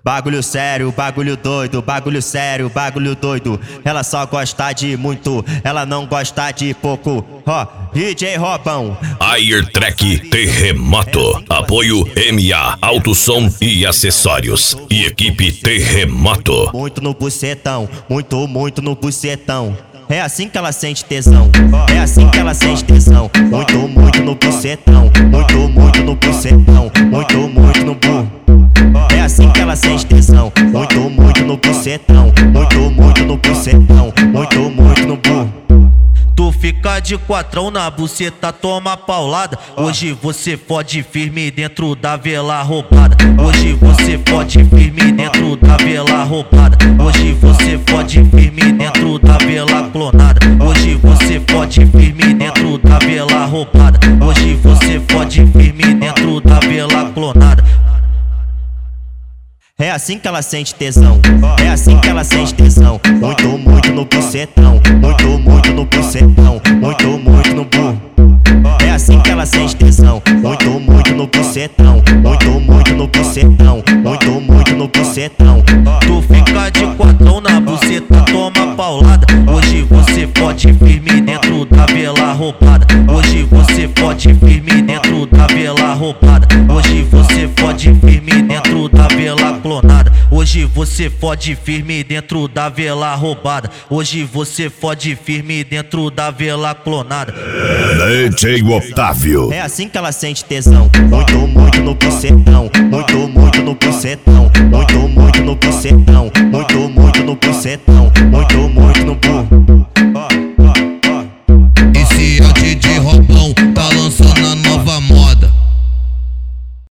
Bagulho sério, bagulho doido, bagulho sério, bagulho doido. Ela só gosta de muito, ela não gosta de pouco. Ó, DJ Robão. Airtrack Terremoto. Apoio MA Alto Som e Acessórios. E equipe Terremoto. Muito no bucetão, muito no bucetão. É assim que ela sente tesão, é assim que ela sente tesão. Muito no bucetão, muito no bucetão, muito no bu. É assim que ela sente tesão, muito no bucetão, muito no bucetão, muito no bu. Tu fica de quatrão na buceta, toma paulada. Hoje você fode firme dentro da vela roubada. Hoje você fode firme dentro da vela roubada. Hoje você fode firme dentro da vela clonada. Hoje você fode firme dentro da vela roubada. Hoje você fode firme dentro da vela clonada. É assim que ela sente tesão, é assim que ela sente tesão. Muito no bucetão, muito no bucetão, muito no bu. É assim que ela sente tesão, muito no bucetão, muito no bucetão, muito no bucetão. Tu fica de quatrão na buceta, toma paulada. Hoje você fode firme dentro da vela roubada. Hoje você fode firme dentro da vela roubada. Hoje você fode firme dentro da vela clonada. Hoje você fode firme dentro da vela roubada. Hoje você fode firme dentro da vela clonada. DJ Otávio. É assim que ela sente tesão, muito no bucetão, muito no bucetão, muito no bucetão, muito no bucetão, muito no